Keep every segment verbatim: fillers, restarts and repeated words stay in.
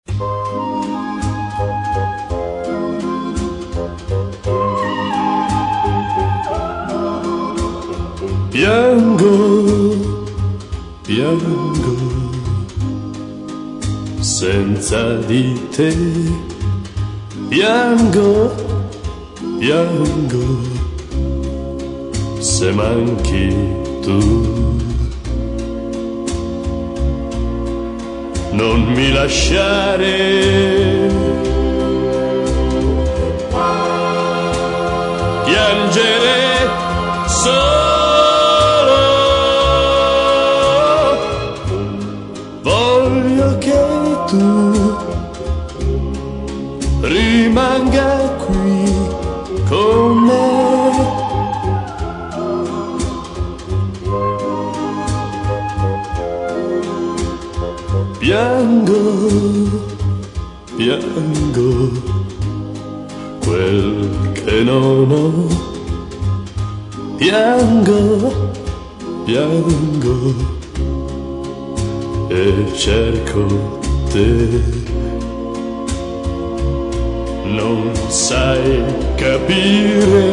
Piango, piango, senza di te. Piango, piango, se manchi tu. Non mi lasciare, piangere solo. Voglio che tu rimanga qui con me. Piango, piango, quel che non ho. Piango, piango, e cerco te. Non sai capire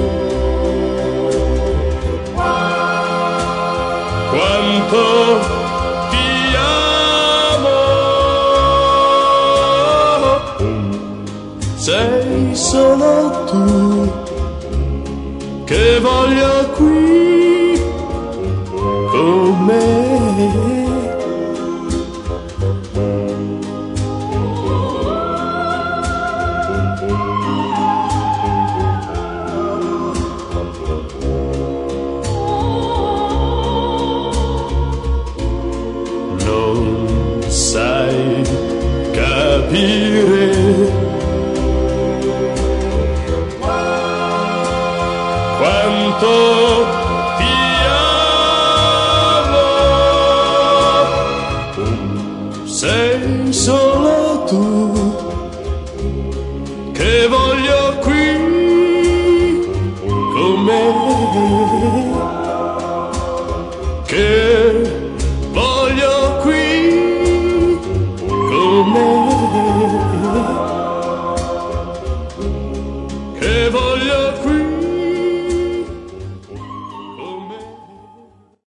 quanto ti amo. Sei solo tu che voglio qui con me. Non sai capire quanto